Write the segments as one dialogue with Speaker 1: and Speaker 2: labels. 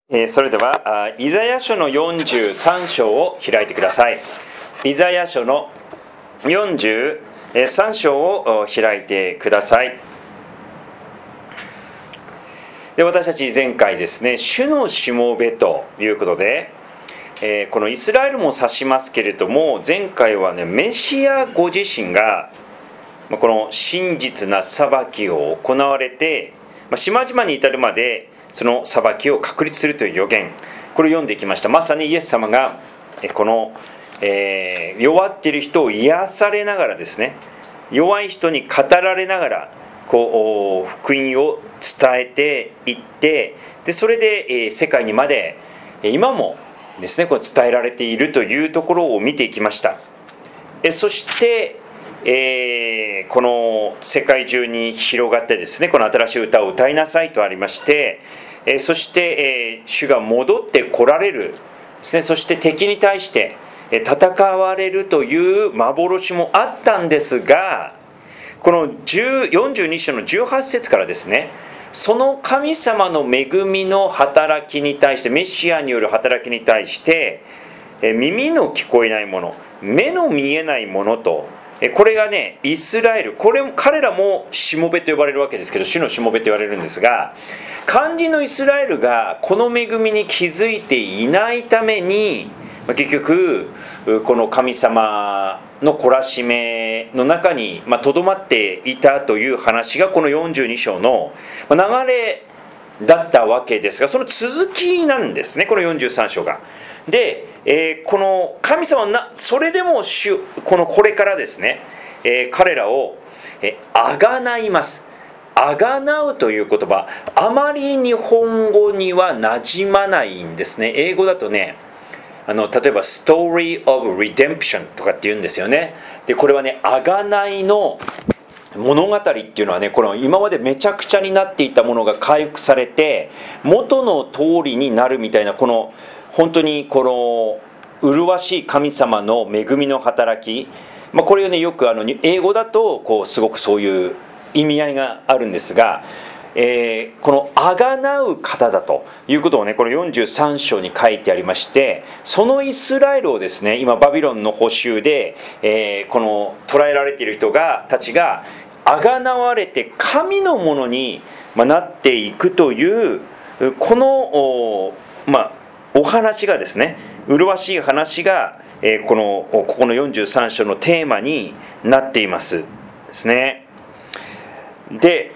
Speaker 1: それではイザヤ書の43章を開いてください。イザヤ書の43章を開いてください。で、私たち前回ですね、主のしもべということで、このイスラエルも指しますけれども、前回はね、メシアご自身がこの真実な裁きを行われて、島々に至るまでその裁きを確立するという予言、これを読んできました。まさにイエス様がこの、弱っている人を癒されながらですね、弱い人に語られながらこう福音を伝えていって、でそれで世界にまで今もですねこれ伝えられているというところを見ていきました。そしてこの世界中に広がってですね、この新しい歌を歌いなさいとありまして、そして、主が戻って来られるですね、そして敵に対して戦われるという幻もあったんですが、この42章の18節からですね、その神様の恵みの働きに対して、メシアによる働きに対して、耳の聞こえないもの、目の見えないものと、これがね、イスラエル、彼らもしもべと呼ばれるわけですけど、主のしもべと言われるんですが、肝心のイスラエルがこの恵みに気づいていないために、結局この神様の懲らしめの中にとどまっていたという話がこの42章の流れだったわけですが、その続きなんですね、この43章が。で、この神様はそれでもこれからですね、彼らをあがないます。あがなうという言葉、あまり日本語には馴染まないんですね。英語だとね、例えばストーリー・オブ・リデンプションとかって言うんですよね。でこれはね、あがないの物語っていうのはね、この今までめちゃくちゃになっていたものが回復されて元の通りになるみたいな、この本当にこの麗しい神様の恵みの働き、これをねよく英語だとすごくそういう意味合いがあるんですが、このあがなう方だということをね、この43章に書いてありまして、そのイスラエルをですね、今バビロンの捕囚で、この捕らえられている人たちがあがなわれて神のものになっていくというこのお話がですね、麗しい話がここの43章のテーマになっていますですね。で、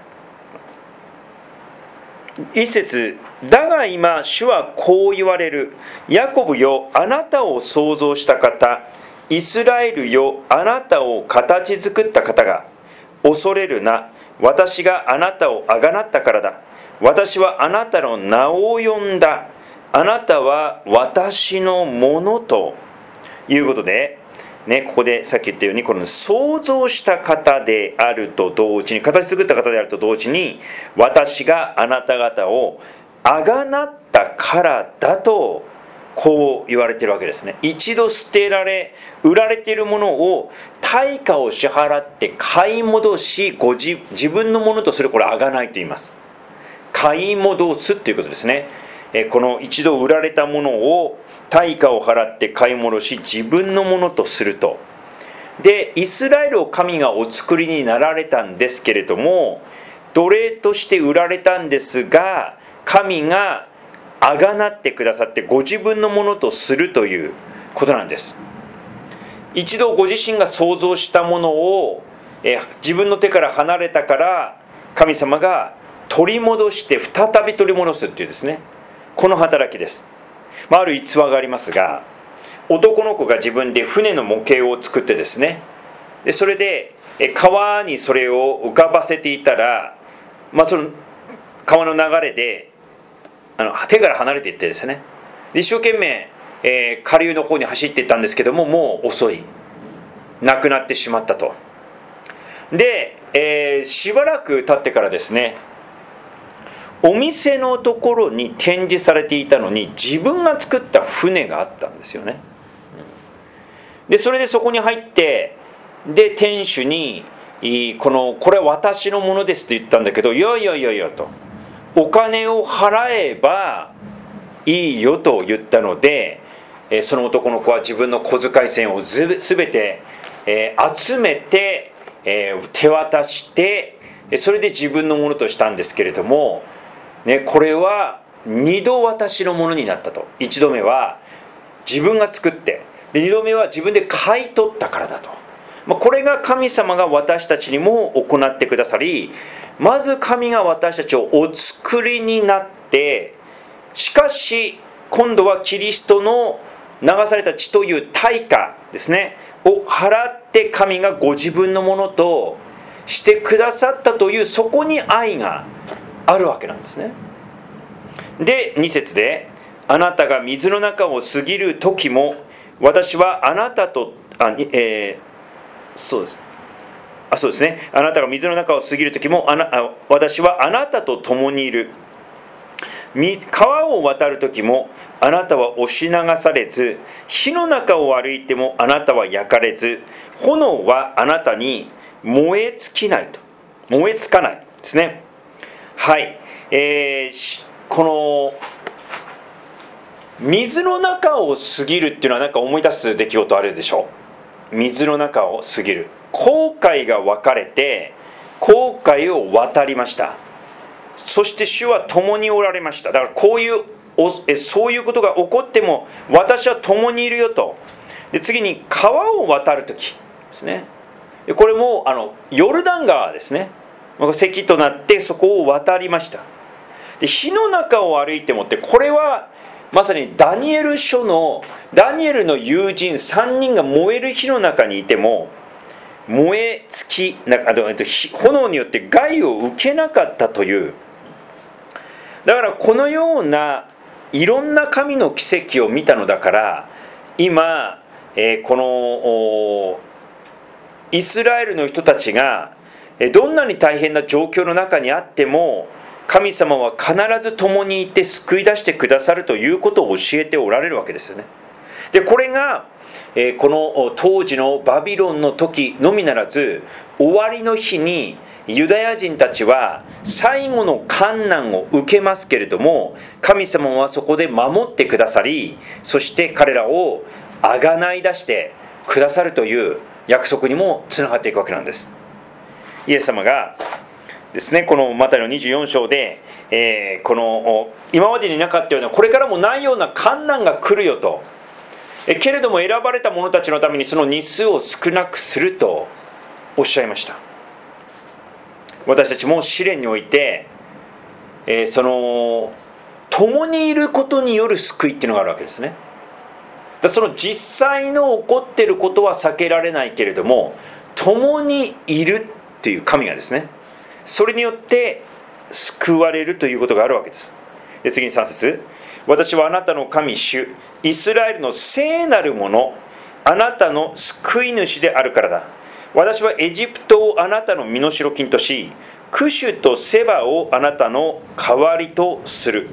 Speaker 1: 一節、だが今主はこう言われる。ヤコブよ、あなたを創造した方、イスラエルよ、あなたを形作った方が、恐れるな、私があなたをあがなったからだ。私はあなたの名を呼んだ。あなたは私のものということで、ここでさっき言ったように、この創造した方であると同時に、形作った方であると同時に、私があなた方をあがなったからだとこう言われているわけですね。一度捨てられ売られているものを対価を支払って買い戻し、自分のものとする、これあがないと言います。買い戻すということですね。この一度売られたものを対価を払って買い戻し、自分のものとすると。で、イスラエルを神がお作りになられたんですけれども、奴隷として売られたんですが、神があがなってくださってご自分のものとするということなんです。一度ご自身が創造したものを自分の手から離れたから、神様が取り戻して再び取り戻すっていうですね、この働きです。ある逸話がありますが、男の子が自分で船の模型を作ってですね、でそれで川にそれを浮かばせていたら、その川の流れで手から離れていってですね、一生懸命、下流の方に走っていったんですけども、もう遅い、亡くなってしまったと。で、しばらく経ってからですね、お店のところに展示されていたのに自分が作った船があったんですよね。でそれでそこに入って、で店主にこれは私のものですと言ったんだけど、いやいやいやいやと、お金を払えばいいよと言ったので、その男の子は自分の小遣い銭をすべて集めて手渡して、それで自分のものとしたんですけれども、これは2度私のものになったと。1度目は自分が作って、で2度目は自分で買い取ったからだと。これが神様が私たちにも行ってくださり、まず神が私たちをお作りになって、しかし今度はキリストの流された血という対価ですねを払って神がご自分のものとしてくださったという、そこに愛があるわけなんですね。で2節で、あなたが水の中を過ぎる時も私はあなたとそうですね、あなたが水の中を過ぎる時も私はあなたと共にいる。川を渡る時もあなたは押し流されず、火の中を歩いてもあなたは焼かれず、炎はあなたに燃え尽かないですね。はい、この水の中を過ぎるっていうのは何か思い出す出来事あるでしょう。水の中を過ぎる、紅海が分かれて紅海を渡りました。そして主は共におられました。だからそういうことが起こっても私は共にいるよと。で次に川を渡るときですね。これもヨルダン川ですね。関となってそこを渡りました。で火の中を歩いてもって、これはまさにダニエル書のダニエルの友人3人が燃える火の中にいても燃え尽き炎によって害を受けなかったという。だからこのようないろんな神の奇跡を見たのだから、今、このイスラエルの人たちがどんなに大変な状況の中にあっても、神様は必ず共にいて救い出してくださるということを教えておられるわけですよね。でこれがこの当時のバビロンの時のみならず、終わりの日にユダヤ人たちは最後の患難を受けますけれども、神様はそこで守ってくださり、そして彼らをあがない出してくださるという約束にもつながっていくわけなんです。イエス様がですね、このマタイの24章で、この今までになかったような、これからもないような患難が来るよと。けれども選ばれた者たちのためにその日数を少なくするとおっしゃいました。私たちも試練において、その共にいることによる救いっていうのがあるわけですね。その実際の起こっていることは避けられないけれども、共にいるっていう神がですね、それによって救われるということがあるわけです。で次に3節、私はあなたの神主イスラエルの聖なるもの、あなたの救い主であるからだ。私はエジプトをあなたの身代金とし、クシュとセバをあなたの代わりとする。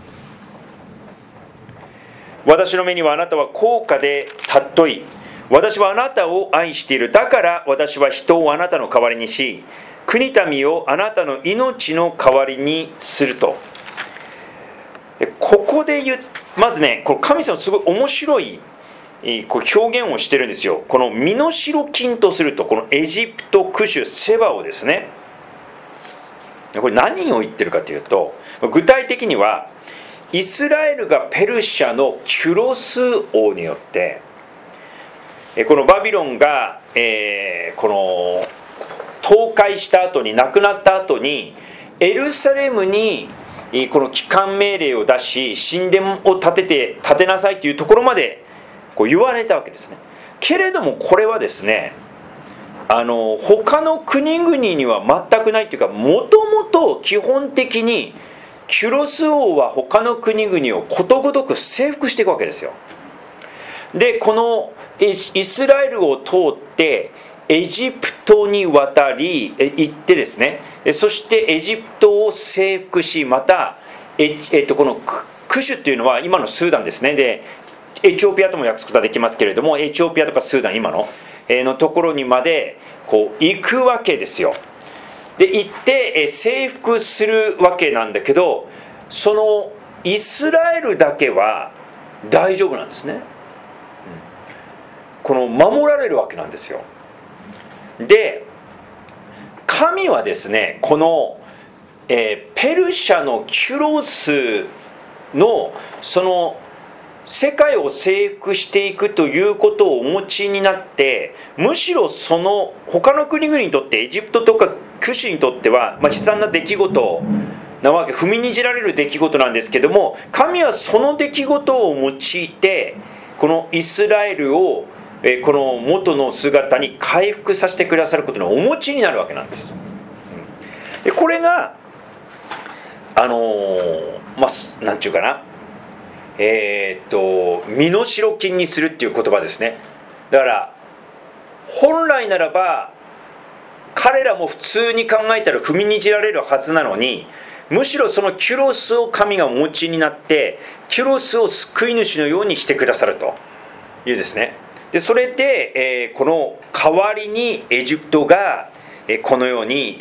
Speaker 1: 私の目にはあなたは高価で尊い。私はあなたを愛している。だから私は人をあなたの代わりにし、国民をあなたの命の代わりにすると。ここでまずね、この神様すごい面白いこう表現をしてるんですよ。この身代金とすると、このエジプト、クシュ、セバをですね、これ何を言ってるかというと、具体的にはイスラエルがペルシャのキュロス王によってこのバビロンがこの倒壊した後に、亡くなった後にエルサレムにこの帰還命令を出し、神殿を建てなさいというところまでこう言われたわけですね。けれどもこれはですね、他の国々には全くないというか、もともと基本的にキュロス王は他の国々をことごとく征服していくわけですよ。でこのイスラエルを通ってエジプトに渡り行ってですね、そしてエジプトを征服し、またこのクシュっていうのは今のスーダンですね。でエチオピアとも訳すことができますけれども、エチオピアとかスーダン今のところにまでこう行くわけですよ。で行って征服するわけなんだけど、そのイスラエルだけは大丈夫なんですね。この守られるわけなんですよ。で神はですね、この、ペルシャのキュロスのその世界を征服していくということをお持ちになって、むしろその他の国々にとって、エジプトとかクシにとっては、悲惨な出来事なわけ、踏みにじられる出来事なんですけども、神はその出来事を用いてこのイスラエルをこの元の姿に回復させてくださることのお持ちになるわけなんです。でこれがなんていうかな、身代金にするっていう言葉ですね。だから本来ならば彼らも普通に考えたら踏みにじられるはずなのに、むしろそのキュロスを神がお持ちになって、キュロスを救い主のようにしてくださるというですね。でそれで、この代わりにエジプトが、このように、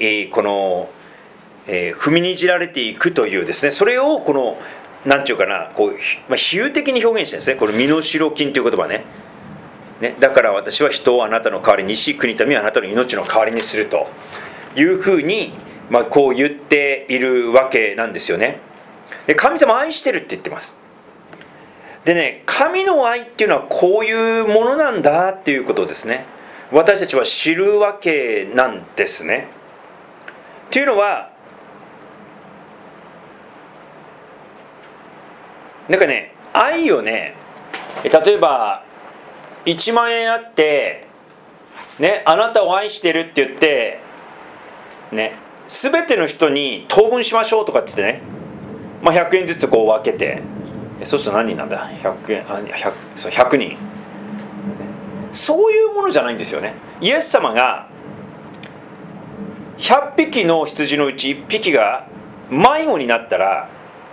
Speaker 1: 踏みにじられていくというですね、それをこのなんていうかな、こう、比喩的に表現してるんですね。この身代金という言葉ね。だから私は人をあなたの代わりにし、国民はあなたの命の代わりにするというふうに、こう言っているわけなんですよね。で神様を愛してるって言ってます。でね、神の愛っていうのはこういうものなんだっていうことですね。私たちは知るわけなんですね。というのは、なんかね、愛をね、例えば1万円あってね、あなたを愛してるって言ってね、全ての人に等分しましょうとかって言ってね、100円ずつこう分けて、そうすると何人なんだ、100人、そういうものじゃないんですよね。イエス様が100匹の羊のうち1匹が迷子になったら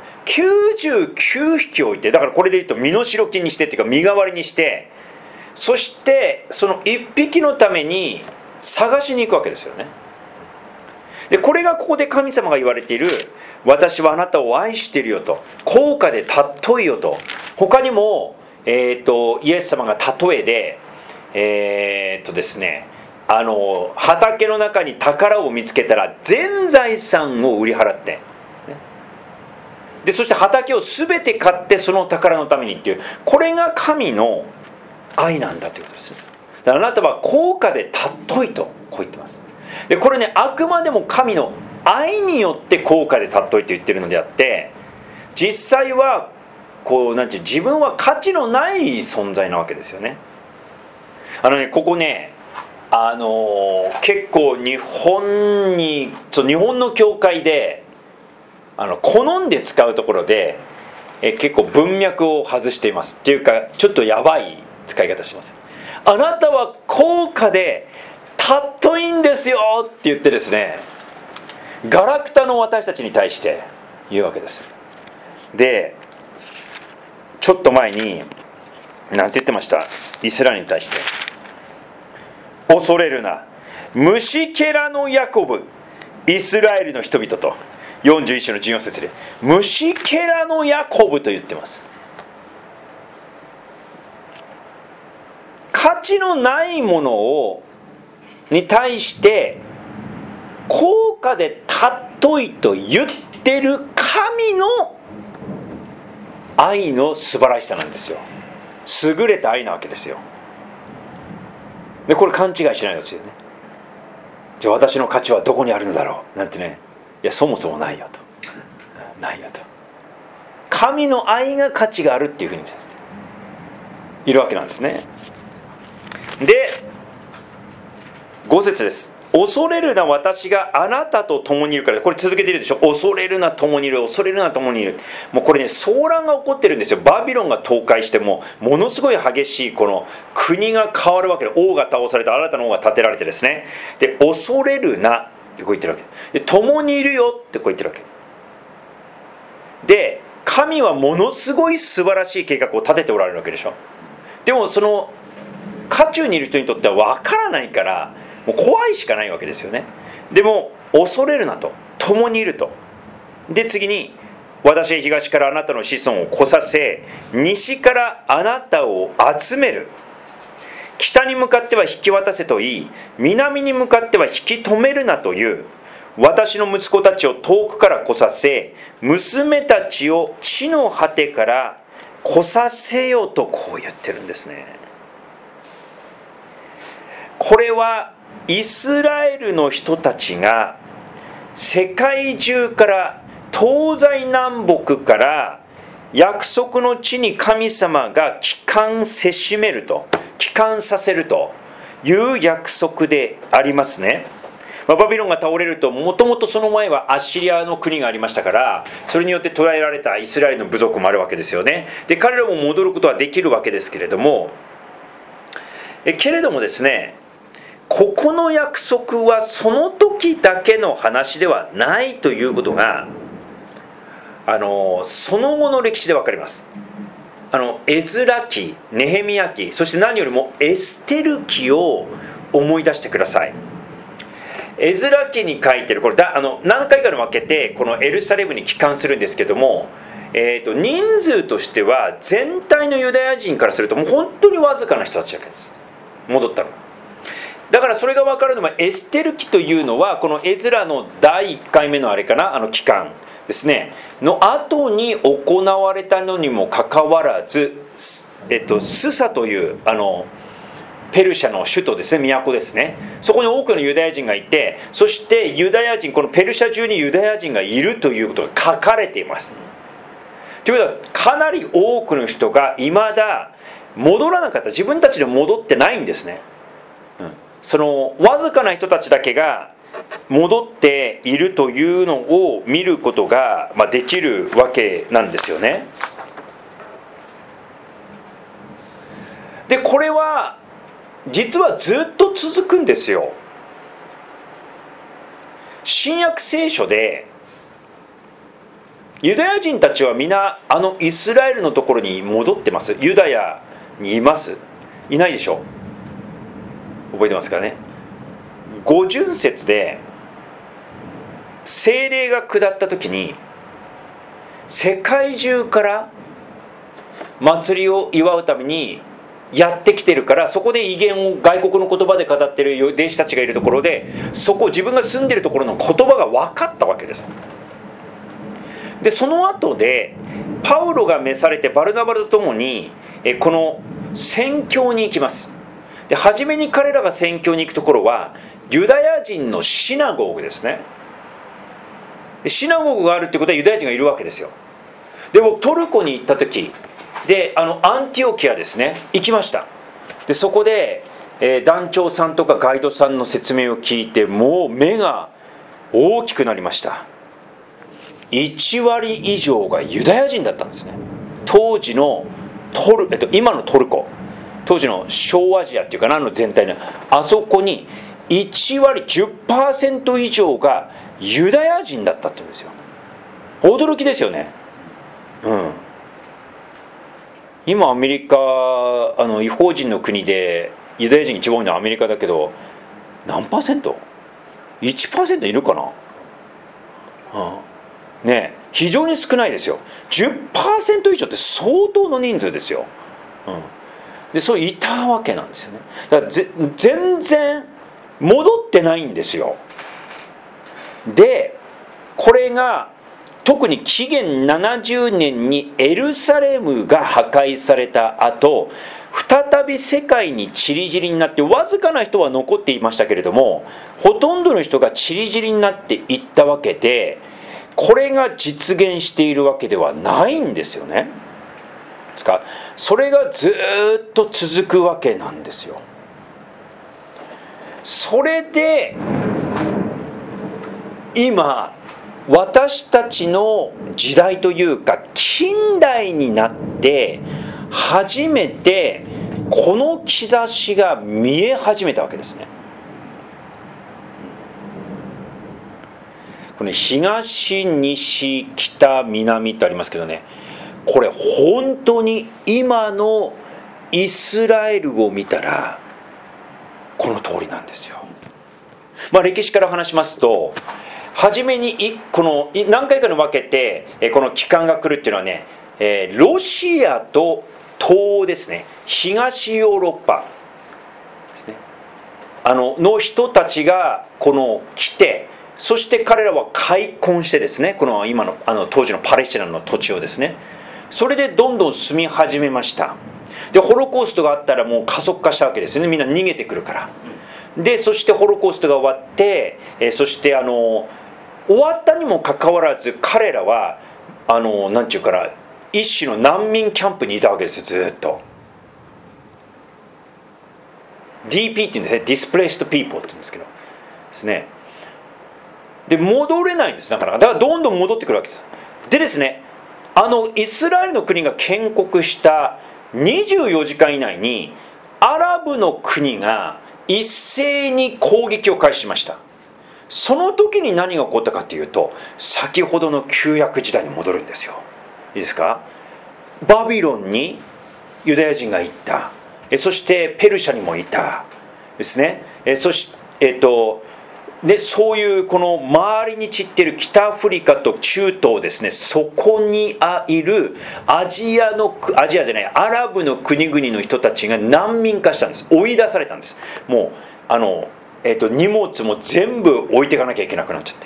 Speaker 1: 99匹置いて、だからこれで言うと身代金にしてっていうか身代わりにして、そしてその1匹のために探しに行くわけですよね。でこれがここで神様が言われている、私はあなたを愛しているよと、高価で尊いよと。他にも、イエス様が例えでですね、畑の中に宝を見つけたら全財産を売り払って、でそして畑を全て買ってその宝のためにっていう、これが神の愛なんだということです。だからあなたは高価で尊いとこう言ってます。でこれね、あくまでも神の愛によって高価で尊いと言ってるのであって、実際はこうなんていう、自分は価値のない存在なわけですよね。ここね、結構日本の教会で好んで使うところで結構文脈を外しています。っていうかちょっとやばい使い方します。あなたは高価で尊いんですよって言ってですね、ガラクタの私たちに対して言うわけです。でちょっと前に何て言ってました？イスラエルに対して、恐れるな虫けらのヤコブ、イスラエルの人々と、41章の14節で虫けらのヤコブと言ってます。価値のないものに対して高価で尊いと言ってる神の愛の素晴らしさなんですよ。優れた愛なわけですよ。でこれ勘違いしないですよね。じゃあ私の価値はどこにあるのだろうなんてね、いやそもそもないよと、ないよと。神の愛が価値があるっていうふうにいるわけなんですね。で5節です。恐れるな、私があなたと共にいるから。これ続けているでしょ。恐れるな、共にいる、恐れるな、共にいる。もうこれね、騒乱が起こってるんですよ。バビロンが倒壊してものすごい激しいこの国が変わるわけで、王が倒されて新たな王が建てられてですね、で恐れるなってこう言ってるわけで、共にいるよってこう言ってるわけで、神はものすごい素晴らしい計画を立てておられるわけでしょ。でもその渦中にいる人にとっては分からないから、もう怖いしかないわけですよね。でも恐れるなと、共にいると。で次に私は東からあなたの子孫を来させ、西からあなたを集める。北に向かっては引き渡せと言い、南に向かっては引き止めるなという。私の息子たちを遠くから来させ、娘たちを地の果てから来させよとこう言ってるんですね。これはイスラエルの人たちが世界中から東西南北から約束の地に神様が帰還せしめると、帰還させるという約束でありますね。バビロンが倒れると、もともとその前はアッシリアの国がありましたから、それによって捕らえられたイスラエルの部族もあるわけですよね。で、彼らも戻ることはできるわけですけれども、ですね、ここの約束はその時だけの話ではないということがその後の歴史で分かります。エズラ記、ネヘミヤ記、そして何よりもエステル記を思い出してください。エズラ記に書いてる、これ何回かに分けてこのエルサレムに帰還するんですけども、人数としては全体のユダヤ人からするともう本当にわずかな人たちだけです、戻ったの。だからそれが分かるのは、エステル記というのはこのエズラの第1回目の帰還ですねの後に行われたのにもかかわらず、スサというペルシャの首都ですね、都ですね、そこに多くのユダヤ人がいて、そしてユダヤ人、このペルシャ中にユダヤ人がいるということが書かれています。ということは、かなり多くの人がいまだ戻らなかった、自分たちで戻ってないんですね。そのわずかな人たちだけが戻っているというのを見ることができるわけなんですよね。で、これは実はずっと続くんですよ。新約聖書でユダヤ人たちは皆イスラエルのところに戻ってます？ユダヤにいます？いないでしょう。覚えてますかね。五旬節で聖霊が下った時に世界中から祭りを祝うためにやってきてるから、そこで異言を外国の言葉で語ってる弟子たちがいるところで、そこ自分が住んでるところの言葉が分かったわけです。で、その後でパウロが召されてバルナバと共にこの宣教に行きます。で、初めに彼らが宣教に行くところはユダヤ人のシナゴーグですね。で、シナゴーグがあるってことはユダヤ人がいるわけですよ。でもトルコに行った時で、アンティオキアですね、行きました。で、そこで、団長さんとかガイドさんの説明を聞いて、もう目が大きくなりました。1割以上がユダヤ人だったんですね。当時の今のトルコ、当時の小アジアっていうかな、全体のあそこに1割 10% 以上がユダヤ人だったって言うんですよ。驚きですよね。今アメリカ違法人の国でユダヤ人一番多いのはアメリカだけど、何%？ 1% いるかな。ね、非常に少ないですよ。 10% 以上って相当の人数ですよ。で、そういたわけなんですよね。だから全然戻ってないんですよ。で、これが特に紀元70年にエルサレムが破壊された後、再び世界に散り散りになって、わずかな人は残っていましたけれども、ほとんどの人が散り散りになっていったわけで、これが実現しているわけではないんですよね。それがずっと続くわけなんですよ。それで今私たちの時代というか近代になって初めてこの兆しが見え始めたわけですね。この東、西、北、南ってありますけどね、これ本当に今のイスラエルを見たらこの通りなんですよ。歴史から話しますと、 初めにこの何回かに分けてこの期間が来るっていうのはね、ロシアと東欧ですね、東ヨーロッパですね、の人たちがこの来て、そして彼らは開墾してですね、この今の当時のパレスチナの土地をですね、それでどんどん住み始めました。でホロコーストがあったらもう加速化したわけですよね、みんな逃げてくるから。でそしてホロコーストが終わって、そして終わったにもかかわらず彼らはなんていうかな、一種の難民キャンプにいたわけですよ、ずっと。 DP っていうんですね、Displaced People って言うんですけどですね。で戻れないんです、だからどんどん戻ってくるわけです。でですね、イスラエルの国が建国した24時間以内にアラブの国が一斉に攻撃を開始しました。その時に何が起こったかというと、先ほどの旧約時代に戻るんですよ。いいですか。バビロンにユダヤ人が行った、そしてペルシャにもいたですね。そしてでそういうこの周りに散っている北アフリカと中東ですね、そこにいるアラブの国々の人たちが難民化したんです。追い出されたんです。もう荷物も全部置いていかなきゃいけなくなっちゃって、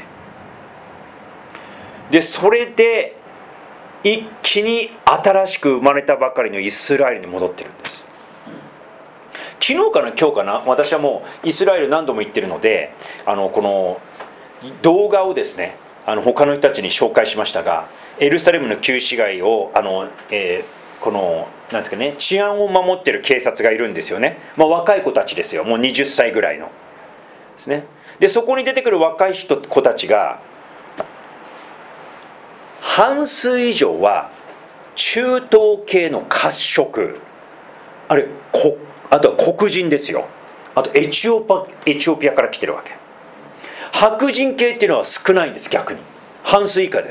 Speaker 1: でそれで一気に新しく生まれたばかりのイスラエルに戻ってるんです。昨日かな今日かな、私はもうイスラエル何度も行ってるのでこの動画をですね他の人たちに紹介しましたが、エルサレムの旧市街をこのなんですかね、治安を守ってる警察がいるんですよね。若い子たちですよ、もう20歳ぐらいのですね。でそこに出てくる若い子たちが半数以上は中東系の褐色、あとは黒人ですよ。あとエチオピアから来てるわけ。白人系っていうのは少ないんです。逆に半数以下です。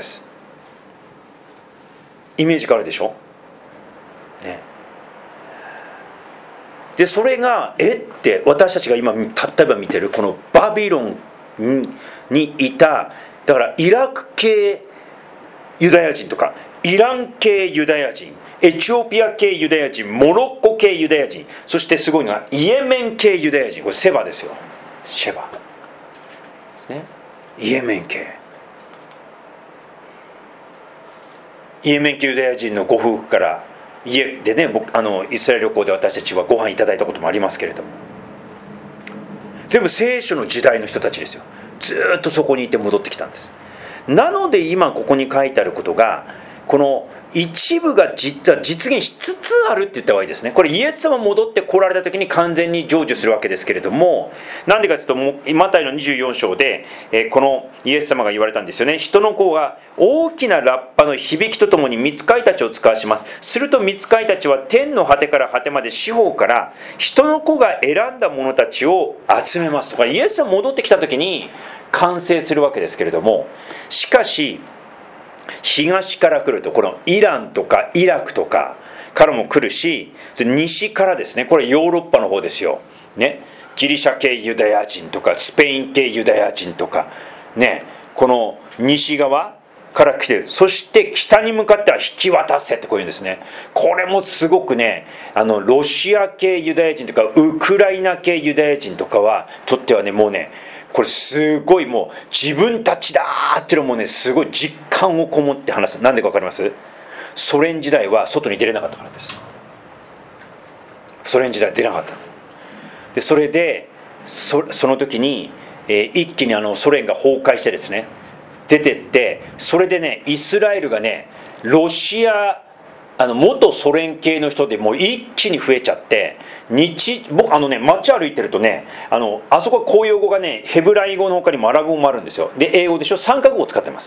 Speaker 1: イメージ変わるでしょ、ね、でそれがって私たちが今例えば見てるこのバビロンにいた、だからイラク系ユダヤ人とかイラン系ユダヤ人、エチオピア系ユダヤ人、モロッコ系ユダヤ人、そしてすごいのがイエメン系ユダヤ人。これセバですよ、シェバですね。イエメン系ユダヤ人のご夫婦から家でね、イスラエル旅行で私たちはご飯いただいたこともありますけれども、全部聖書の時代の人たちですよ。ずっとそこにいて戻ってきたんです。なので今ここに書いてあることが、この一部が実は実現しつつあるって言った方がいいですね。これイエス様戻って来られた時に完全に成就するわけですけれども、なんでかというとマタイの24章で、このイエス様が言われたんですよね。人の子が大きなラッパの響きとともに御使いたちを使わします。すると御使いたちは天の果てから果てまで四方から人の子が選んだ者たちを集めますとか、イエス様戻ってきた時に完成するわけですけれども、しかし東から来るとこのイランとかイラクとかからも来るし、西からですね、これヨーロッパの方ですよ、ね、ギリシャ系ユダヤ人とかスペイン系ユダヤ人とかね、この西側から来てる。そして北に向かっては引き渡せってこういうんですね。これもすごくね、ロシア系ユダヤ人とかウクライナ系ユダヤ人とかはとってはね、もうねこれすごいもう自分たちだーっていうのもね、すごい実感をこもって話す。なんでか分かります？ソ連時代は外に出れなかったからです。ソ連時代出なかった。でそれでその時に、一気にソ連が崩壊してですね、出てって、それでねイスラエルがねロシア元ソ連系の人でもう一気に増えちゃって、僕街歩いてるとね、あそこは公用語がねヘブライ語の他にもアラブ語もあるんですよ。で英語でしょ、3カ国語を使ってます。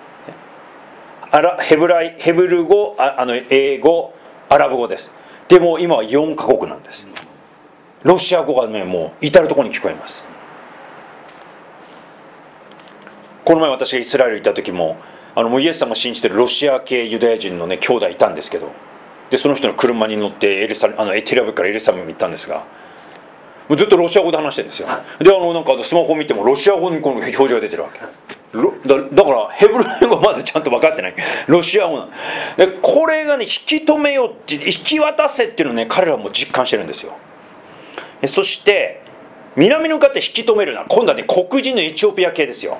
Speaker 1: ヘブル語、英語、アラブ語です。でも今は4カ国なんです。ロシア語がねもう至る所に聞こえます。この前私がイスラエル行った時ももうイエス様を信じてるロシア系ユダヤ人のね兄弟いたんですけど、でその人の車に乗ってテルアビブからエルサレムに行ったんですが、もうずっとロシア語で話してるんですよ。でなんかスマホ見てもロシア語にこの表示が出てるわけ。 だからヘブル語まだちゃんと分かってないロシア語なんで、これがね引き止めようって引き渡せっていうのをね彼らはもう実感してるんですよ。そして南に向かって引き止めるのは今度はね黒人のエチオピア系ですよ。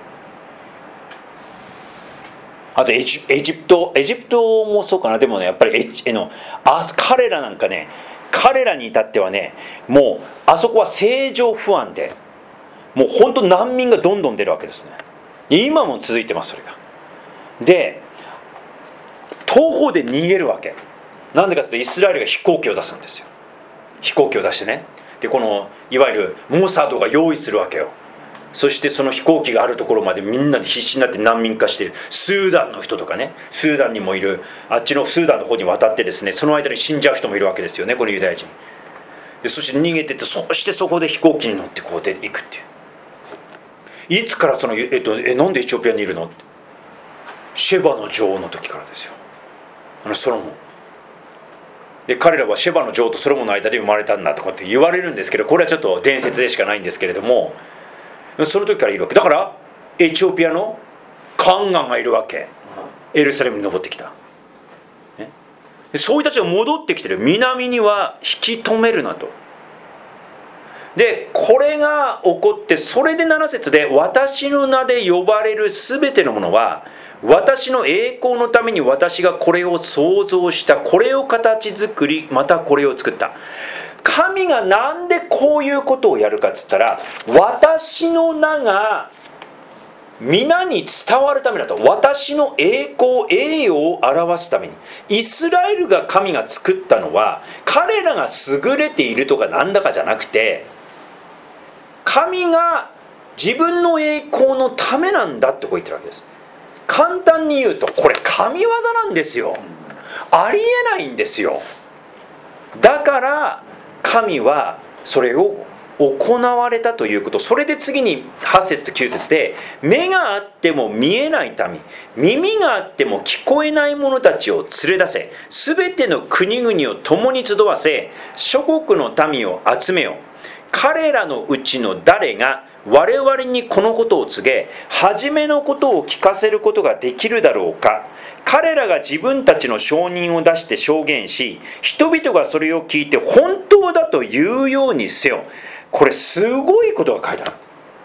Speaker 1: あとエジプトもそうかな。でもねやっぱり彼らなんかね、彼らに至ってはねもうあそこは政情不安でもう本当難民がどんどん出るわけですね。今も続いてますそれが。で東方で逃げるわけ。なんでかというとイスラエルが飛行機を出すんですよ。飛行機を出してね、でこのいわゆるモサドが用意するわけよ。そしてその飛行機があるところまでみんなで必死になって難民化している。スーダンの人とかね、スーダンにもいる、あっちのスーダンの方に渡ってですね、その間に死んじゃう人もいるわけですよね、このユダヤ人で。そして逃げてって、そしてそこで飛行機に乗ってこう出ていくっていう。いつからそのなんでエチオピアにいるのって、シェバの女王の時からですよ。ソロモンで、彼らはシェバの女王とソロモンの間で生まれたんだとかって言われるんですけど、これはちょっと伝説でしかないんですけれども、その時からいるわけだから、エチオピアのカンガンがいるわけ。エルサレムに登ってきた、ね、でそういう人たちが戻ってきてる。南には引き止めるなと。でこれが起こって、それで7節で私の名で呼ばれるすべてのものは私の栄光のために私がこれを創造した、これを形作り、またこれを作った。神がなんでこういうことをやるかっつったら、私の名が皆に伝わるためだと。私の栄光、栄誉を表すために。イスラエルが神が作ったのは彼らが優れているとかなんだかじゃなくて、神が自分の栄光のためなんだってこう言ってるわけです。簡単に言うとこれ神業なんですよ。ありえないんですよ。だから神はそれを行われたということ。それで次に8節と9節で、目があっても見えない民、耳があっても聞こえない者たちを連れ出せ、すべての国々を共に集わせ、諸国の民を集めよう。彼らのうちの誰が我々にこのことを告げ、初めのことを聞かせることができるだろうか。彼らが自分たちの証人を出して証言し、人々がそれを聞いて本当だというようにせよ。これすごいことが書いてある。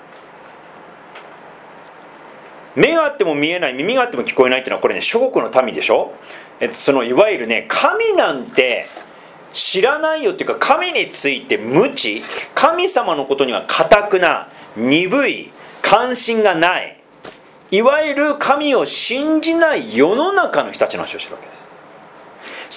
Speaker 1: 目があっても見えない、耳があっても聞こえないっていうのはこれね、諸国の民でしょ。そのいわゆるね、神なんて知らないよっていうか、神について無知、神様のことには堅くな、鈍い、関心がない、いわゆる神を信じない世の中の人たちの話をしてるわけです。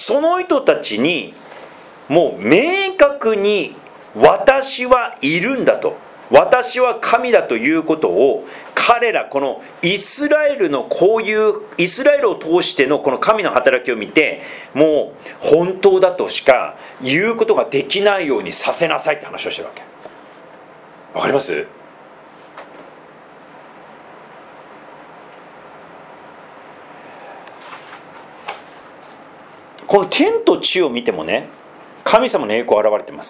Speaker 1: その人たちにもう明確に私はいるんだと、私は神だということを、彼らこのイスラエルのこういうイスラエルを通してのこの神の働きを見て、もう本当だとしか言うことができないようにさせなさいって話をしてるわけ。わかります？この天と地を見てもね、神様の栄光が現れてます。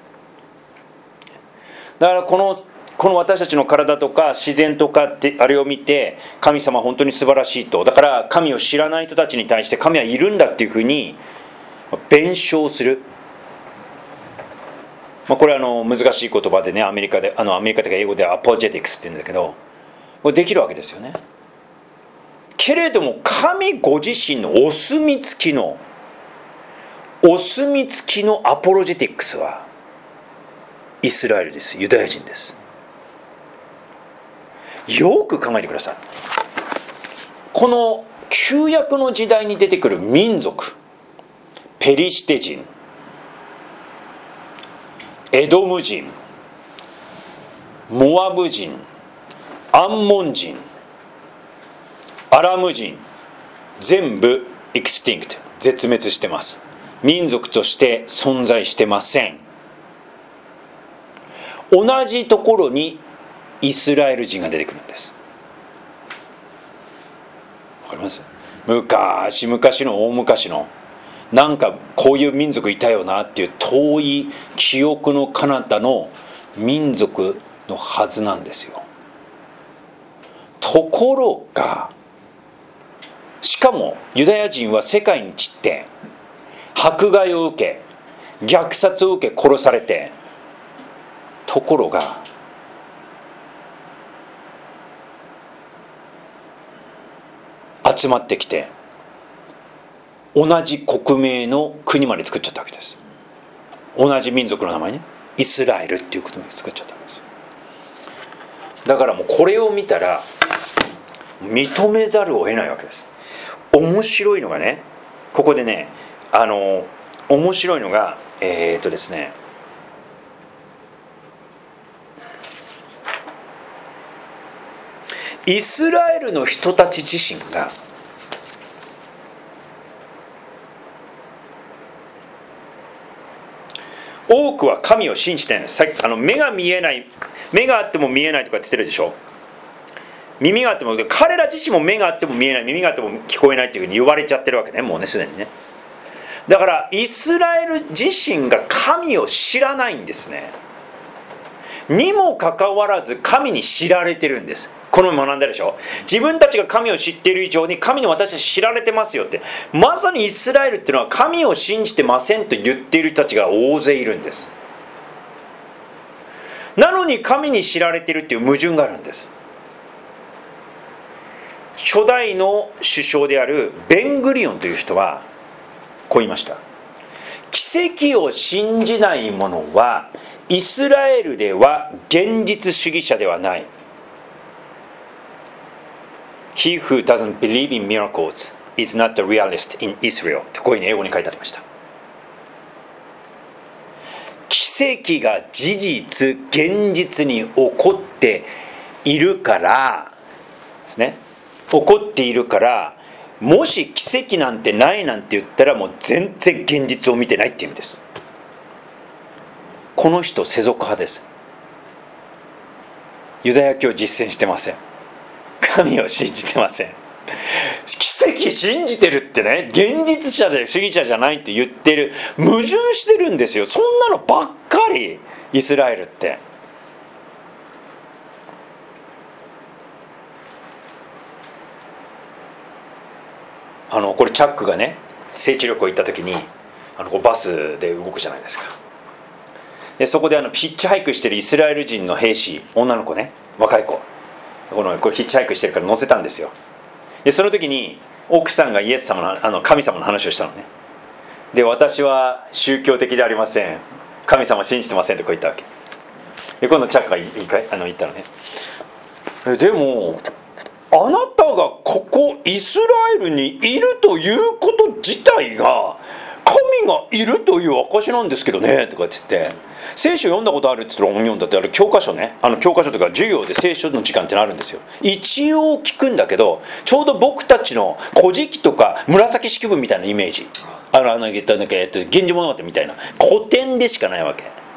Speaker 1: だからこの私たちの体とか自然とかってあれを見て、神様は本当に素晴らしいと。だから神を知らない人たちに対して神はいるんだっていうふうに弁証する。これは難しい言葉でね、アメリカというか英語ではアポジェティクスって言うんだけど、これできるわけですよね。けれども神ご自身のお墨付きのアポロジェティクスはイスラエルです。ユダヤ人です。よく考えてください。この旧約の時代に出てくる民族、ペリシテ人、エドム人、モアブ人、アンモン人、アラム人、全部エクスティンクト、絶滅してます。民族として存在してません。同じところにイスラエル人が出てくるんです。わかります？昔々の大昔のなんかこういう民族いたよなっていう遠い記憶の彼方の民族のはずなんですよ。 ところが、しかもユダヤ人は世界に散って迫害を受け、虐殺を受け、殺されて、ところが集まってきて同じ国名の国まで作っちゃったわけです。同じ民族の名前ね、イスラエルっていうことを作っちゃったんです。だからもうこれを見たら認めざるを得ないわけです。面白いのがね、ここでね、面白いのがですね、イスラエルの人たち自身が多くは神を信じてないんです。さっき目が見えない、目があっても見えないとかって言ってるでしょ。耳があっても、彼ら自身も目があっても見えない、耳があっても聞こえないっていうふうに言われちゃってるわけね、もうね、すでにね。だからイスラエル自身が神を知らないんですね。にもかかわらず神に知られてるんです。この前学んだでしょ。自分たちが神を知っている以上に神に私たち知られてますよって。まさにイスラエルっていうのは神を信じてませんと言っている人たちが大勢いるんです。なのに神に知られているっていう矛盾があるんです。初代の首相であるベングリオンという人はこう言いました。奇跡を信じない者はイスラエルでは現実主義者ではない。He who doesn't believe in miracles is not a realist in Israel とこういうふうに英語に書いてありました。奇跡が事実、現実に起こっているからですね。起こっているから、もし奇跡なんてないなんて言ったらもう全然現実を見てないっていう意味です。この人世俗派です。ユダヤ教を実践してません。神を信じてません。奇跡信じてるってね、現実者で主義者じゃないって言ってる、矛盾してるんですよ。そんなのばっかり、イスラエルって。これチャックがね、聖地旅行行った時にバスで動くじゃないですか。でそこでヒッチハイクしてるイスラエル人の兵士、女の子ね、若い子、これヒッチハイクしてるから乗せたんですよ。でその時に奥さんがイエス様の神様の話をしたのね。で私は宗教的でありません、神様信じてませんってこう言ったわけで、今度チャックが言ったのね。でもあなたがここイスラエルにいるということ自体が神がいるという証なんですけどねとかって言って、聖書読んだことあるって言ったら読んだって、あれ教科書ね、教科書とか授業で聖書の時間ってのあるんですよ。一応聞くんだけど、ちょうど僕たちの古事記とか紫式部みたいなイメージ、源氏物語みたいな古典でしかないわ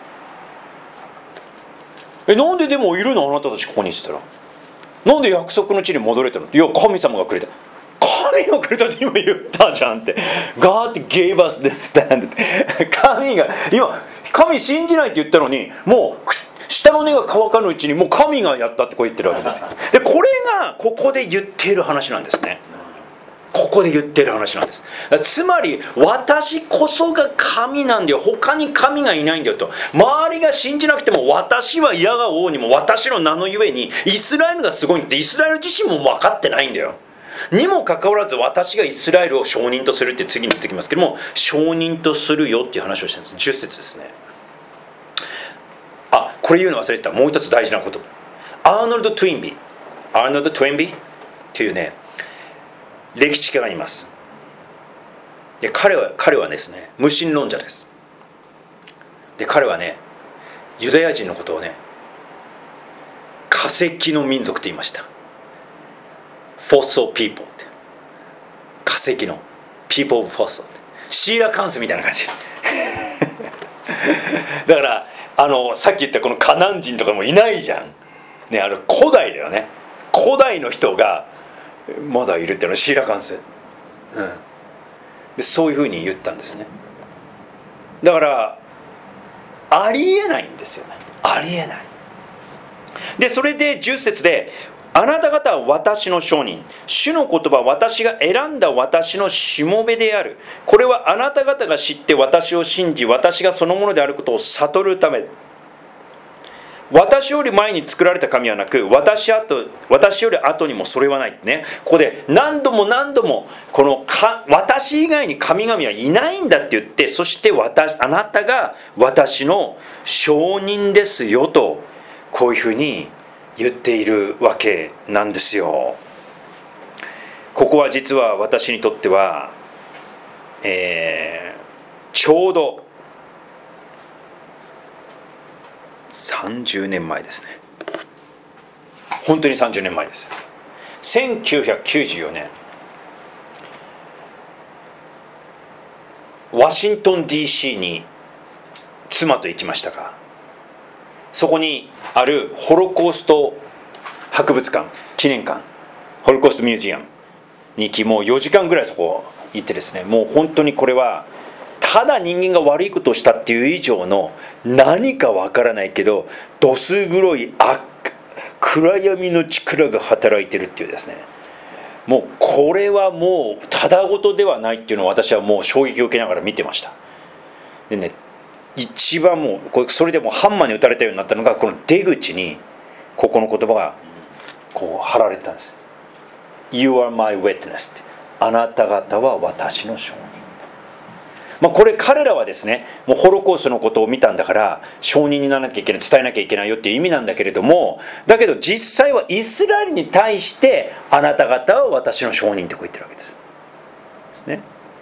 Speaker 1: け。なんででもいるのあなたたちここにって言ったら、なんで約束の地に戻れたの？いや神様がくれた。神がくれたって今言ったじゃんって。God gave us this land って。神信じないって言ったのに、もう下の根が乾かぬうちにもう神がやったってこう言ってるわけですよ。でこれがここで言っている話なんですね。ここで言っている話なんです。つまり私こそが神なんだよ、他に神がいないんだよと。周りが信じなくても私は嫌が王にも私の名のゆえにイスラエルがすごいってイスラエル自身も分かってないんだよ。にもかかわらず私がイスラエルを証人とするって次に言ってきますけども、証人とするよっていう話をしてるんです。10節ですね。これ言うの忘れてた。もう一つ大事なこと。アーノルド・トゥインビというね歴史家がいます。で彼はですね無神論者です。で彼はねユダヤ人のことをね化石の民族と言いました。Fossil people って、化石の people of fossil って、シーラカンスみたいな感じだからさっき言ったこのカナン人とかもいないじゃんね。古代だよね。古代の人がまだいるっていうのはシーラカンス、でそういうふうに言ったんですね。だからありえないんですよね。ありえない。でそれで10節であなた方は私の証人。主の言葉は私が選んだ私のしもべである。これはあなた方が知って私を信じ、私がそのものであることを悟るため。私より前に作られた神はなく、私より後にもそれはないね。ここで何度もこの私以外に神々はいないんだって言って、そしてあなたが私の証人ですよと、こういうふうに言っているわけなんですよ。ここは実は私にとっては、ちょうど30年前ですね。本当に30年前です。1994年ワシントン DC に妻と行きましたが、そこにあるホロコースト博物館、記念館、ホロコーストミュージアムに行き、もう4時間ぐらいそこ行ってですね、もう本当にこれはただ人間が悪いことをしたっていう以上の何かわからないけどどす黒い暗闇の力が働いてるっていうですね、もうこれはもうただごとではないっていうのを私はもう衝撃を受けながら見てました。でね、一番もうそれでもうハンマーに打たれたようになったのが、この出口にここの言葉がこう貼られてたんです。 You are my witness って、あなた方は私の証人。これ彼らはですね、もうホロコーストのことを見たんだから証人にならなきゃいけない、伝えなきゃいけないよっていう意味なんだけれども、だけど実際はイスラエルに対してあなた方は私の証人ってこう言ってるわけですね。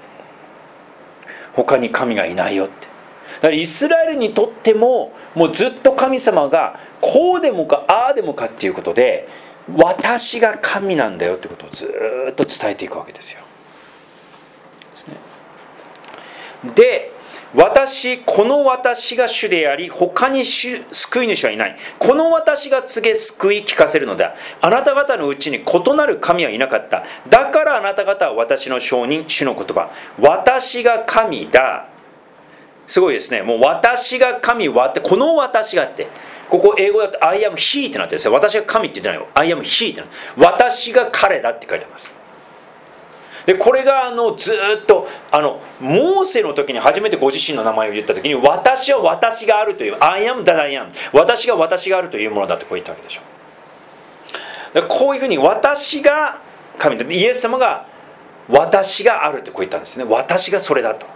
Speaker 1: 他に神がいないよって。だからイスラエルにとってももうずっと神様がこうでもかああでもかっていうことで、私が神なんだよってことをずっと伝えていくわけですよ。ですね。で、この私が主であり、他に救い主はいない。この私が告げ救い聞かせるのだ。あなた方のうちに異なる神はいなかった。だからあなた方は私の証人、主の言葉。私が神だ。すごいですね。もう私が神はって、この私がって。ここ英語だと I am he ってなってるんですよ。私が神って言ってないよ。I am he ってなって。私が彼だって書いてあります。でこれがずっとモーセの時に初めてご自身の名前を言った時に、私は私があるという I am that I am、 私があるというものだってこう言ったわけでしょ。だからこういうふうに私が神だ、イエス様が私があるってこう言ったんですね。私がそれだと。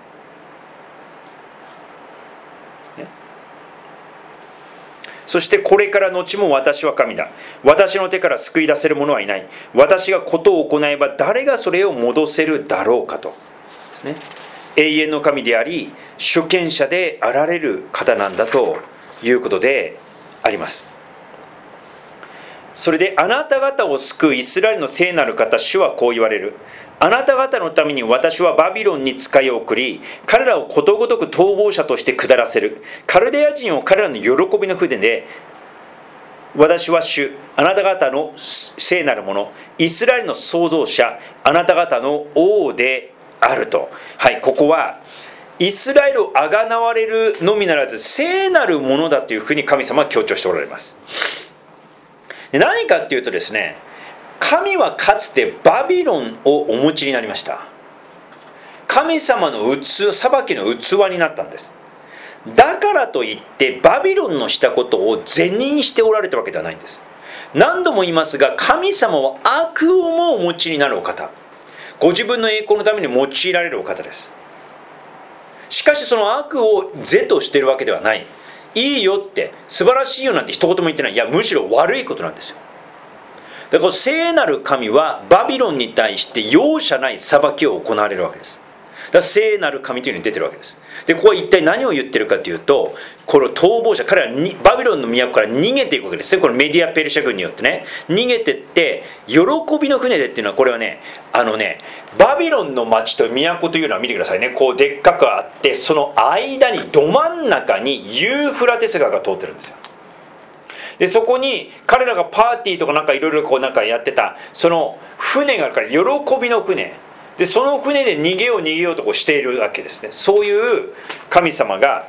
Speaker 1: そしてこれから後も私は神だ。私の手から救い出せる者はいない。私がことを行えば誰がそれを戻せるだろうかとですね。永遠の神であり主権者であられる方なんだということであります。それであなた方を救うイスラエルの聖なる方、主はこう言われる。あなた方のために私はバビロンに使いを送り、彼らをことごとく逃亡者として下らせる。カルデア人を彼らの喜びの船で、私は主、あなた方の聖なるもの、イスラエルの創造者、あなた方の王であると。はい、ここはイスラエルをあがなわれるのみならず聖なるものだというふうに神様は強調しておられます。で何かっていうとですね、神はかつてバビロンをお持ちになりました。神様の裁きの器になったんです。だからといってバビロンのしたことを是認しておられたわけではないんです。何度も言いますが、神様は悪をもお持ちになるお方、ご自分の栄光のために用いられるお方です。しかしその悪を是としているわけではない。いいよって素晴らしいよなんて一言も言ってない。いや、むしろ悪いことなんですよ。だから聖なる神はバビロンに対して容赦ない裁きを行われるわけです。だから聖なる神というのに出てるわけです。でここは一体何を言ってるかというと、この逃亡者、彼らはバビロンの都から逃げていくわけですね。このメディアペルシャ軍によってね、逃げてって喜びの船でっていうのは、これはねバビロンの町と都というのは見てくださいね。こうでっかくあって、その間にど真ん中にユーフラテス川が通ってるんですよ。でそこに彼らがパーティーとかなんかいろいろこうなんかやってたその船があるから、喜びの船で、その船で逃げようとこうしているわけですね。そういう神様が、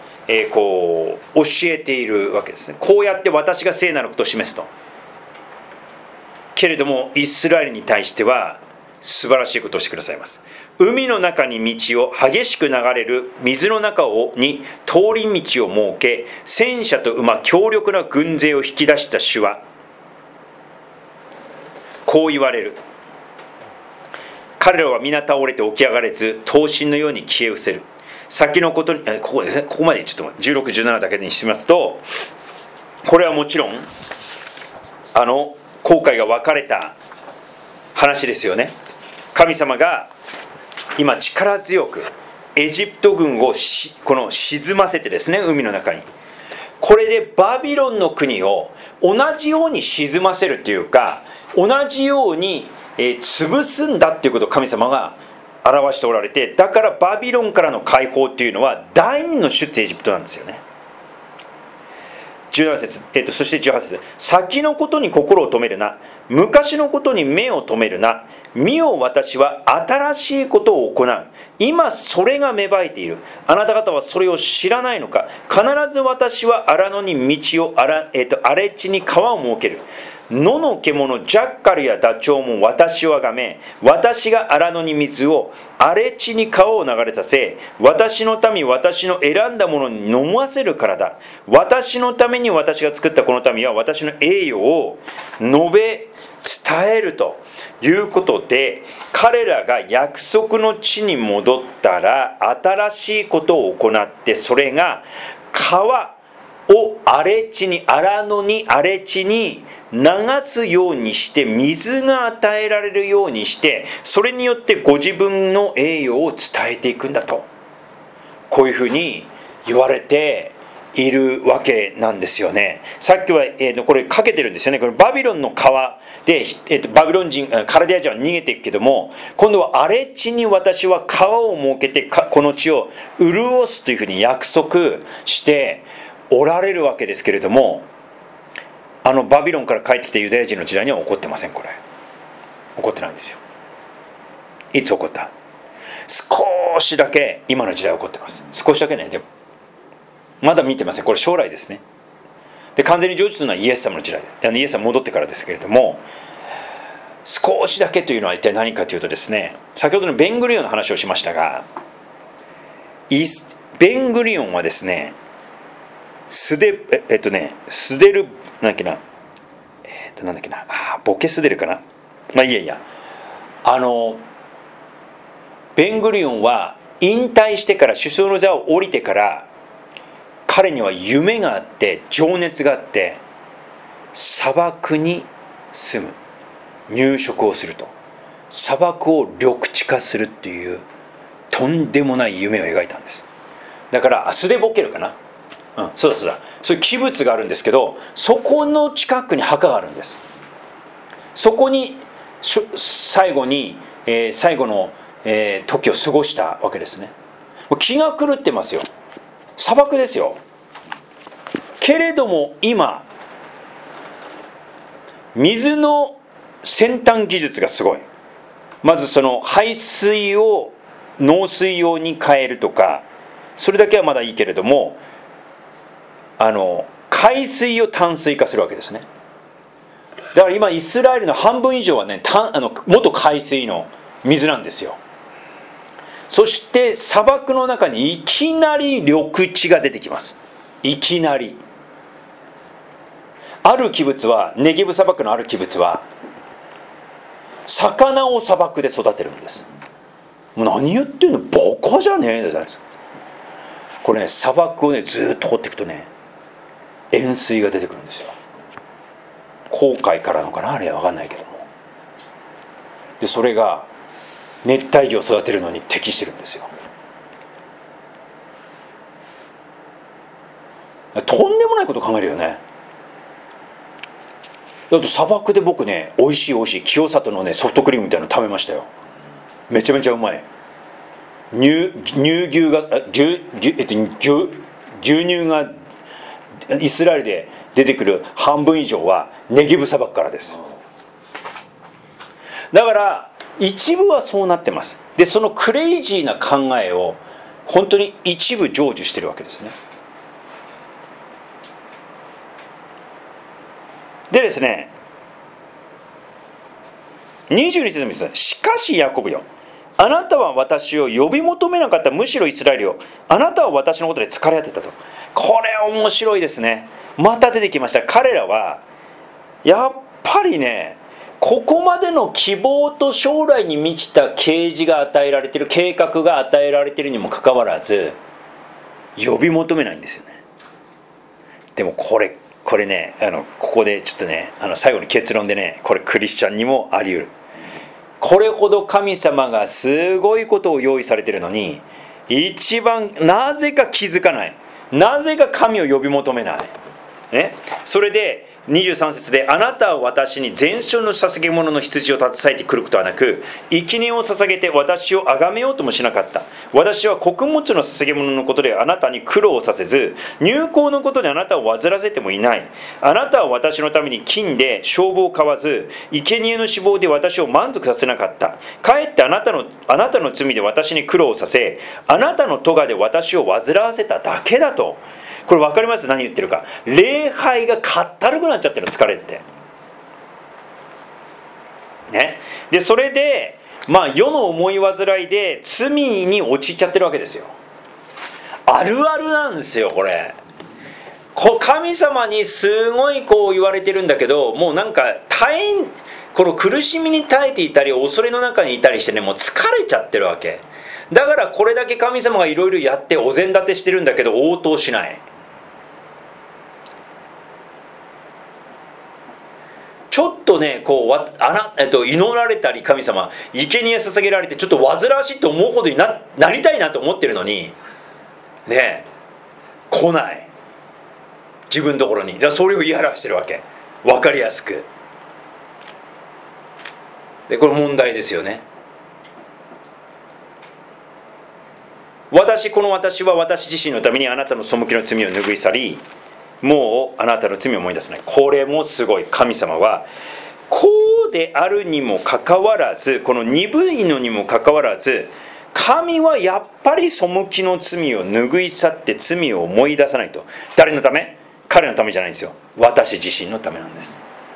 Speaker 1: こう教えているわけですね。こうやって私が聖なることを示すと。 けれどもイスラエルに対しては素晴らしいことをしてくださいます。海の中に道を、激しく流れる水の中に通り道を設け、戦車と馬、強力な軍勢を引き出した主はこう言われる。彼らは皆倒れて起き上がれず、刀身のように消え失せる。先のことに、ここですね、ここまでちょっと16、17だけにしますと、これはもちろん航海が分かれた話ですよね。神様が今力強くエジプト軍をこの沈ませてですね、海の中に、これでバビロンの国を同じように沈ませるというか、同じように潰すんだっていうことを神様が表しておられて、だからバビロンからの解放っていうのは第二の出エジプトなんですよね。17節、そして18節、先のことに心を止めるな、昔のことに目を留めるな、見よ私は新しいことを行う、今それが芽生えている、あなた方はそれを知らないのか。必ず私は荒野に道を荒れ地に川を設ける。野の獣ジャッカルやダチョウも私をあがめ、私が荒野に水を、荒れ地に川を流れさせ、私の民、私の選んだものに飲ませるからだ。私のために私が作ったこの民は私の栄誉を述べ伝えるということで、彼らが約束の地に戻ったら新しいことを行って、それが川を荒れ地に、荒野に、荒れ地に流すようにして、水が与えられるようにして、それによってご自分の栄誉を伝えていくんだと、こういうふうに言われているわけなんですよね。さっきは、これかけてるんですよね。これバビロンの川で、バビロン人、カルデア人は逃げていくけども、今度は荒れ地に私は川を設けてこの地を潤すというふうに約束しておられるわけですけれども、バビロンから帰ってきたユダヤ人の時代には起こってません。これ起こってないんですよ。いつ起こった？少しだけ今の時代起こってます。少しだけね。でもまだ見てません。これ将来ですね。で、完全に成就するのはイエス様の時代、イエス様戻ってからですけれども、少しだけというのは一体何かというとですね、先ほどのベングリオンの話をしましたが、ベングリオンはですね、スデルなんだっけな、ボケスデルかな、まあいやベングリオンは引退してから、首相の座を降りてから、彼には夢があって情熱があって、砂漠に住む、入植をすると、砂漠を緑地化するっていうとんでもない夢を描いたんです。だからスデボケルかな、そういうキブツがあるんですけど、そこの近くに墓があるんです。そこに最後の、時を過ごしたわけですね。気が狂ってますよ。砂漠ですよ。けれども今水の先端技術がすごい。まずその排水を農水用に変えるとか、それだけはまだいいけれども、海水を淡水化するわけですね。だから今イスラエルの半分以上はね、元海水の水なんですよ。そして砂漠の中にいきなり緑地が出てきます。いきなり。あるキブツは、ネゲブ砂漠のあるキブツは魚を砂漠で育てるんです。もう何言ってんの、バカじゃねえじゃないですか。これね、砂漠をねずっと掘っていくとね、塩水が出てくるんですよ。紅海からのかな、あれは分かんないけども。でそれが熱帯魚を育てるのに適してるんですよ。とんでもないこと考えるよね。だって砂漠で僕ね、美味しい清里のねソフトクリームみたいなの食べましたよ。めちゃめちゃうまい。牛乳がイスラエルで出てくる半分以上はネゲブ砂漠からです。だから一部はそうなってます。でそのクレイジーな考えを本当に一部成就してるわけですね。でですね、 22節です。しかしヤコブよ、あなたは私を呼び求めなかった。むしろイスラエルよ、あなたは私のことで疲れ果てたと。これ面白いですね。また出てきました。彼らはやっぱりね、ここまでの希望と将来に満ちた啓示が与えられている、計画が与えられているにもかかわらず呼び求めないんですよね。でもこれね、ここでちょっとね、最後に結論でね、これクリスチャンにもあり得る。これほど神様がすごいことを用意されているのに、一番なぜか気づかない、なぜか神を呼び求めない、ね、それで23節で、あなたは私に全焼の捧げ物の羊を携えてくることはなく、生贄を捧げて私を崇めようともしなかった。私は穀物の捧げ物のことであなたに苦労させず、入港のことであなたを煩わせてもいない。あなたは私のために金で勝負を買わず、生贄の脂肪で私を満足させなかった。かえってあなたの罪で私に苦労させ、あなたの咎で私を煩わせただけだと。これ分かります？何言ってるか。礼拝がかったるくなっちゃってる、疲れてね。でそれで世の思い煩いで罪に陥っちゃってるわけですよ。あるあるなんですよこれ。神様にすごい言われてるんだけど、もうこの苦しみに耐えていたり恐れの中にいたりしてね、もう疲れちゃってるわけだから、これだけ神様がいろいろやってお膳立てしてるんだけど応答しない。ちょっとね祈られたり、神様生贄捧げられてちょっと煩わしいと思うほどに なりたいなと思ってるのにね、来ない、自分のところに。じゃあそれを言い表してるわけ、分かりやすく。でこれ問題ですよね。この私は私自身のためにあなたの背きの罪を拭い去り、もうあなたの罪を思い出さない。これもすごい。神様はこうであるにもかかわらず、この鈍いのにもかかわらず、神はやっぱり背きの罪を拭い去って罪を思い出さないと。誰のため？彼のためじゃないんですよ。私自身のためなんです。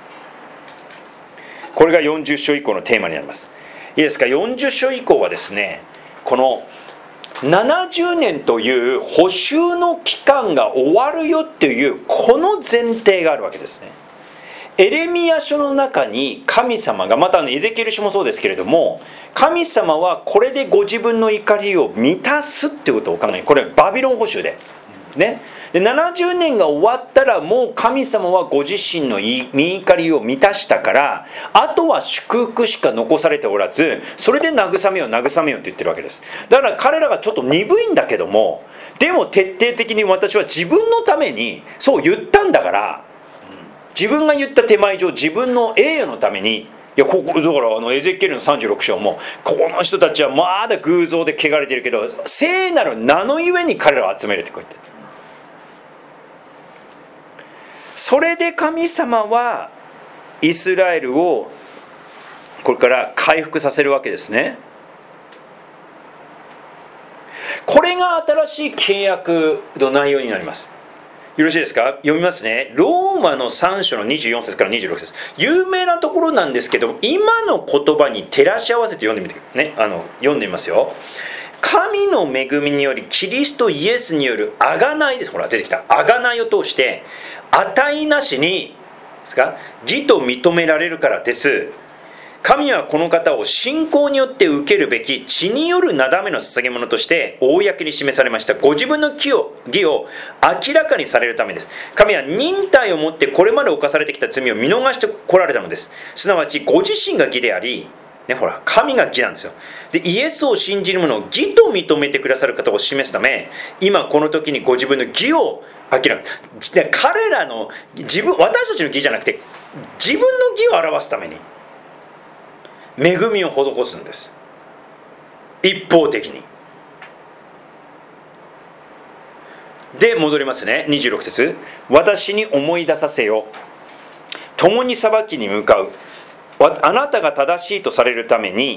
Speaker 1: これが40章以降のテーマになります。いいですか。40章以降はですね、この70年という補修の期間が終わるよっていうこの前提があるわけですね。エレミヤ書の中に神様が、またエゼキエル書もそうですけれども、神様はこれでご自分の怒りを満たすっていうことを考える。これバビロン捕囚でね。で70年が終わったらもう神様はご自身の御怒りを満たしたから、あとは祝福しか残されておらず、それで慰めよう慰めようって言ってるわけです。だから彼らがちょっと鈍いんだけども、でも徹底的に私は自分のためにそう言ったんだから、自分が言った手前上、自分の栄誉のために、いやだからエゼキエルの36章も、この人たちはまだ偶像で汚れてるけど聖なる名のゆえに彼らを集めるってこう言ってる。それで神様はイスラエルをこれから回復させるわけですね。これが新しい契約の内容になります。よろしいですか。読みますね。ローマの3章の24節から26節、有名なところなんですけど、今の言葉に照らし合わせて読んでみてね。読んでみますよ。神の恵みによりキリストイエスによる贖いです。ほら出てきた。贖いを通して値なしにですか義と認められるからです。神はこの方を信仰によって受けるべき血によるなだめの捧げ物として公に示されました。ご自分の義を明らかにされるためです。神は忍耐をもってこれまで犯されてきた罪を見逃してこられたのです。すなわちご自身が義であり、神が義なんですよ。でイエスを信じる者を義と認めてくださる方を示すため、今この時にご自分の義を明らかに、彼らの私たちの義じゃなくて自分の義を表すために恵みを施すんです。一方的に。で戻りますね。26節、私に思い出させよ、共に裁きに向かう。あなたが正しいとされるために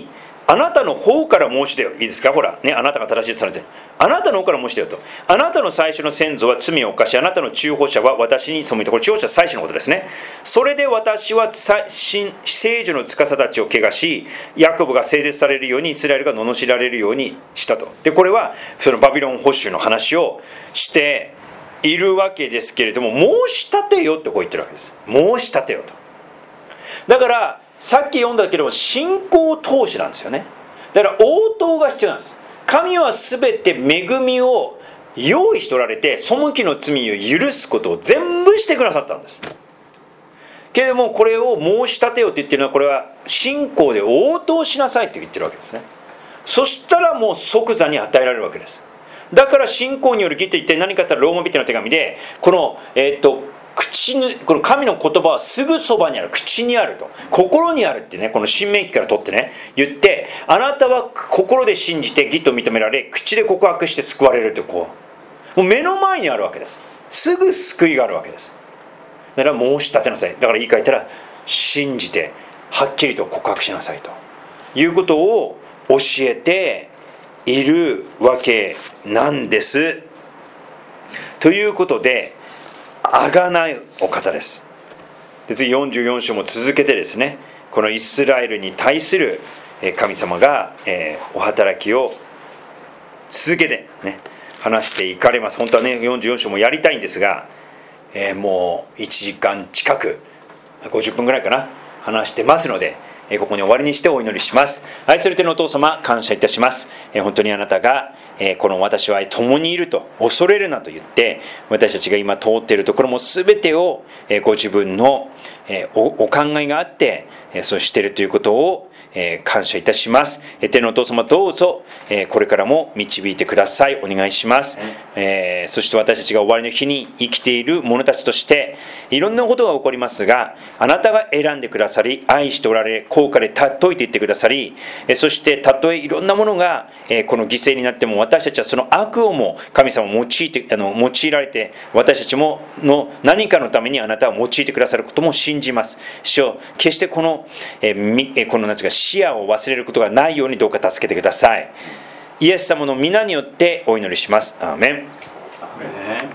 Speaker 1: あなたの方から申し出よ。いいですか、ほらね、あなたが正しいとされてる。あなたの方から申し出よと。あなたの最初の先祖は罪を犯し、あなたの中保者は私に背いた。これ中保者は祭司のことですね。それで私は聖女の司たちを汚し、ヤコブが聖絶されるようにイスラエルが罵られるようにしたと。でこれはそのバビロン捕囚の話をしているわけですけれども、申し立てよってこう言ってるわけです。申し立てよと。だからさっき読んだけど信仰投資なんですよね。だから応答が必要なんです。神はすべて恵みを用意しておられて、背きの罪を許すことを全部してくださったんです。けれどもこれを申し立てよって言ってるのは、これは信仰で応答しなさいって言ってるわけですね。そしたらもう即座に与えられるわけです。だから信仰による義って一体何かと言ったら、ローマ人の手紙でこのこの神の言葉はすぐそばにある、口にあると、心にあるってね、この新明記から取ってね言って、あなたは心で信じて義と認められ、口で告白して救われると、こうもう目の前にあるわけです。すぐ救いがあるわけです。だから申し立てなさい。だから言い換えたら、信じてはっきりと告白しなさいということを教えているわけなんです。ということで、あがないお方です。で次44章も続けてですね、このイスラエルに対する神様がお働きを続けてね話していかれます。本当はね44章もやりたいんですが、もう1時間近く50分ぐらいかな話してますので、ここに終わりにしてお祈りします。愛する天のお父様、感謝いたします。本当にあなたがこの私は共にいると、恐れるなと言って、私たちが今通っているところも全てをご自分のお考えがあってそうしているということを感謝いたします。天のお父様、どうぞこれからも導いてください。お願いします。そして私たちが終わりの日に生きている者たちとしていろんなことが起こりますが、あなたが選んでくださり、愛しておられ、高価で尊いていってくださり、そしてたとえいろんなものがこの犠牲になっても、私たちはその悪をも神様を用いられて、私たちもの何かのためにあなたを用いてくださることも信じます。主よ、決してこの何か視野を忘れることがないようにどうか助けてください。イエス様の皆によってお祈りします。アーメン。